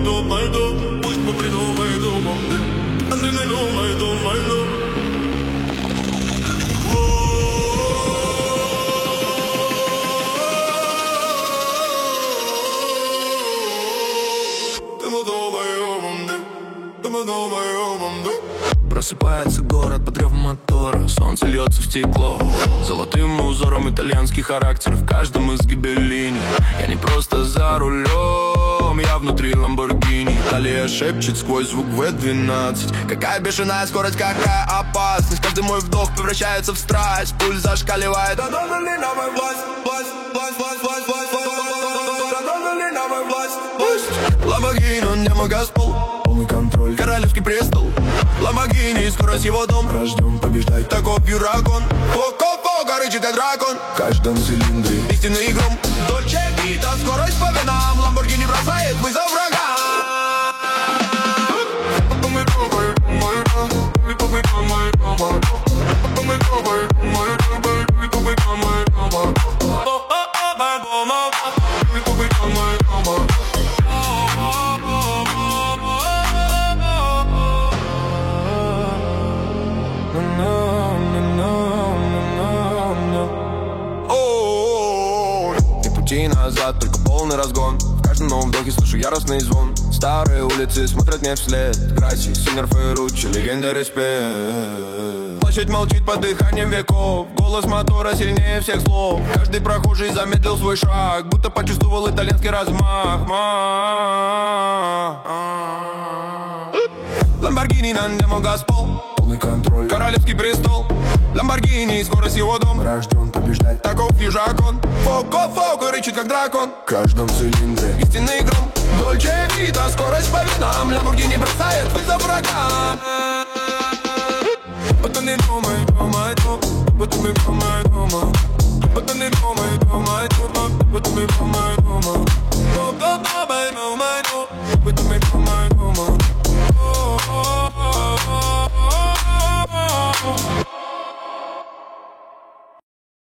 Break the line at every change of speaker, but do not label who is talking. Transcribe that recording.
думай, пусть попридумай, думай. А ты не думай, думай, думай.
Просыпается город под рев мотора, солнце льется в стекло золотым узором итальянский характер в каждом изгибе линии. Я не просто за рулем, я внутри Ламборгини. Италия шепчет сквозь звук V12. Какая бешеная скорость, какая опасность. Каждый мой вдох превращается в страсть. Пульс зашкаливает. Ламборгини, он не мой Газпол, полный контроль, королевский престол. Ламборгини, скорость его дом, рожден побеждать, таков юрагон. Фоко-фоко, рычит как дракон, в каждом цилиндре истинный гром. Дольче Вита, скорость по венам, Ламборгини бросает вызов врагам. Пути назад, только полный разгон. В каждом новом вдохе слышу яростный звон. Старые улицы смотрят мне вслед. Грасси, Синер, Ферруччи, легенда, респект. Площадь молчит под дыханием веков. Голос мотора сильнее всех слов. Каждый прохожий замедлил свой шаг, будто почувствовал итальянский размах. Ламборгини, на нем Газпол, полный контроль, королевский престол. Ламборгини, скорость его дом, рожден побеждать, таков южакон. Фоко-фоко, рычит как дракон, в каждом цилиндре истинный гром. Дольче Вита, скорость по венам, Ламборгини бросает вызов врагам. Вот он и думает, думает, вот он и думает, думает. Вот он и думает, думает, вот он и думает, думает. Вот он и думает, думает.